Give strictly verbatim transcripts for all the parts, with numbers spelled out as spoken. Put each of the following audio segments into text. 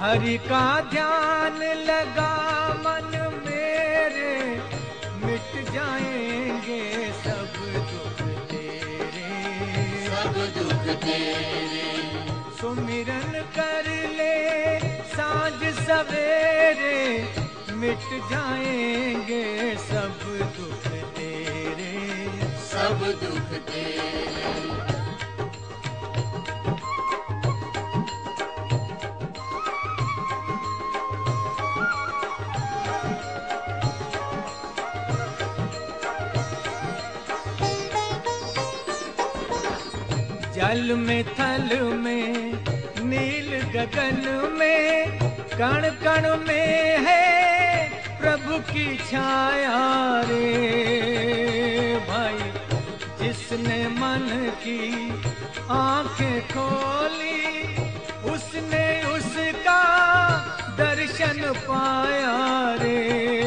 हरि का ध्यान लगा मन मेरे, मिट जाएंगे सब दुख तेरे, सब दुख तेरे। सुमिरन कर ले सांझ सवेरे, मिट जाएंगे सब दुख तेरे, सब दुख तेरे। जल में थल में नील गगन में, कण कण में है प्रभु की छाया रे भाई। जिसने मन की आंखें खोली, उसने उसका दर्शन पाया रे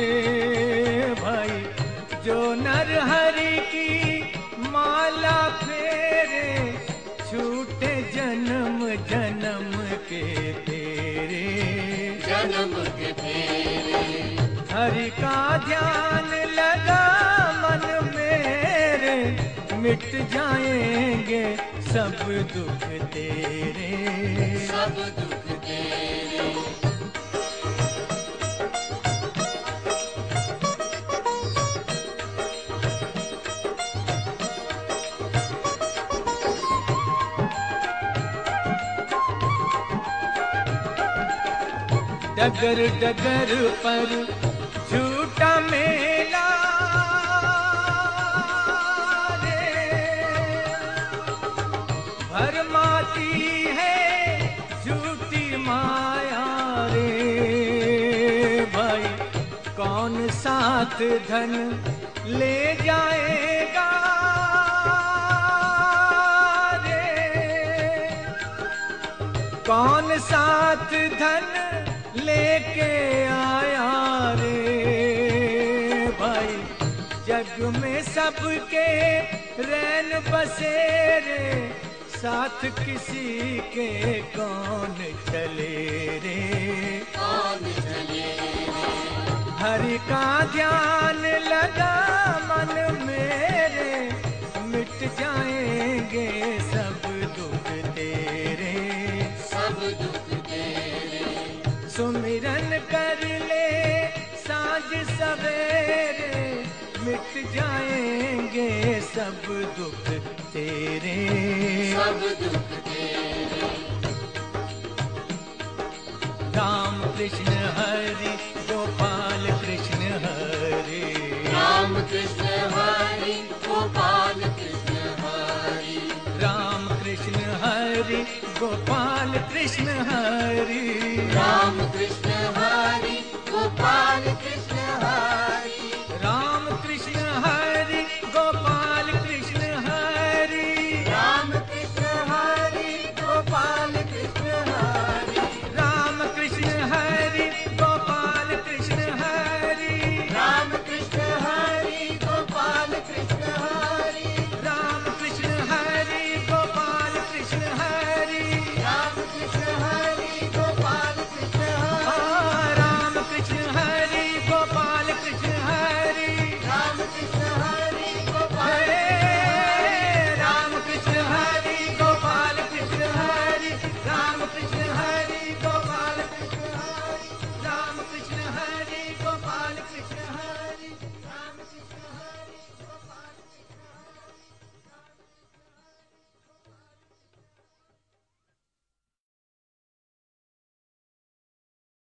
भाई। जो नर हरि की माला फेरे, छूटे जन्म जन्म के फेरे, जन्म के फेरे। हरि का ध्यान लगा मन मेरे, मिट जाएंगे सब दुख तेरे, सब दुख तेरे। डगर डगर पर झूठा मेला रे, भरमाती है झूठी माया रे भाई। कौन साथ धन ले जाएगा रे, कौन साथ धन लेके आया रे भाई। जग में सबके रैन बसेरे, साथ किसी के कौन चले रे, कौन चले रे। हरि का ध्यान लगा मन मेरे, मिट जाएंगे सब दुख तेरे, सब दुख तेरे। सुमिरन कर ले सांझ सवेरे, मिट जाएंगे सब दुख तेरे, सब दुख तेरे। राम कृष्ण हरि गोपाल कृष्ण हरि, राम कृष्ण हरि गोपाल कृष्ण हरि, राम कृष्ण हरि गोपाल कृष्ण हरि, राम